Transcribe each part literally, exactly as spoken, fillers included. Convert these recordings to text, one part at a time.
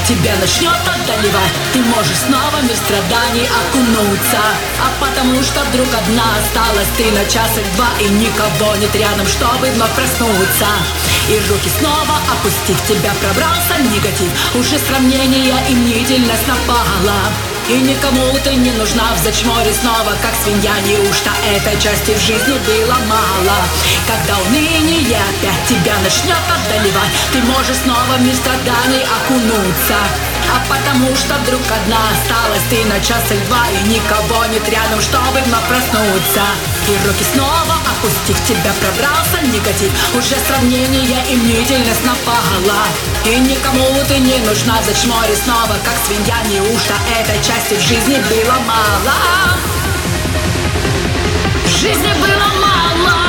тебя начнет одолевать, ты можешь снова в мир страданий окунуться. А потому что вдруг одна осталась ты на часик-два, и никого нет рядом, чтобы вновь проснуться. И руки снова опустив, тебя пробрался негатив, уже сравнение и мнительность напала. И никому ты не нужна в зачморе снова, как свинья. Неужто этой части в жизни было мало? Когда уныние опять тебя начнет одолевать, ты можешь снова в мир страданий окунуться. А потому что вдруг одна осталась ты на часик-два, и никого нет рядом, чтобы вновь проснуться. И руки снова опустив, тебя пробрался негатив, уже сравнение и мнительность напала. И никому ты не нужна в зачморе снова, как свинья. Неужто этой части в жизни было мало? В жизни было мало.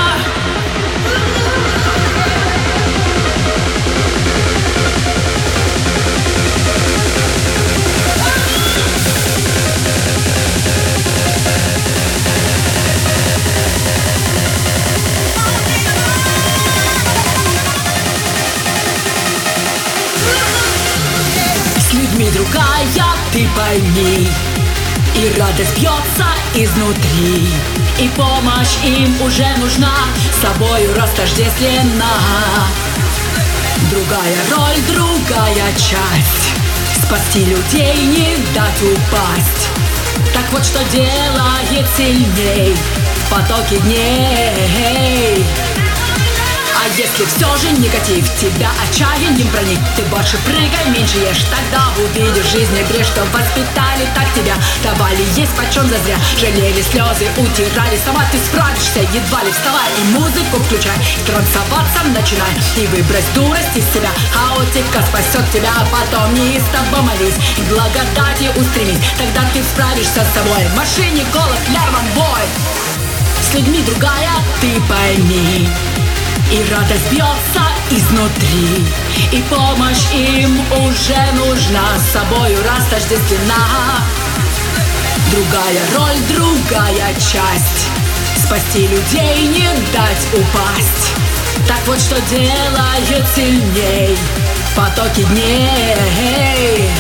С людьми другая, ты пойми, и радость бьется изнутри, и помощь им уже нужна, с собою растождествлена. Другая роль, другая часть, спасти людей, не дать упасть. Так вот что делает сильней в потоке дней. А если все же негатив тебя отчаянием проник, ты больше прыгай, меньше ешь, тогда увидишь в жизни брешь. Что воспитали так тебя, давали есть почем зазря, жалели слезы, утирали, сама ты справишься, едва ли вставай. И музыку включай, трансоваться начинай, и выбрось дурость из себя. Хаотика спасет тебя, а потом неистово молись, и к благодати устремись, тогда ты справишься с собой. В машине голод, лярвам бой. С людьми другая, ты пойми, и радость бьется изнутри, и помощь им уже нужна, с собою растождествлена. Другая роль, другая часть, спасти людей, не дать упасть. Так вот что делает сильней в потоке дней.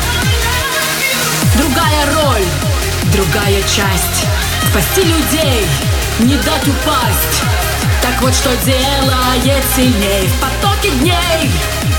Другая роль, другая часть, спасти людей, не дать упасть. Так вот что делает сильней в потоке дней.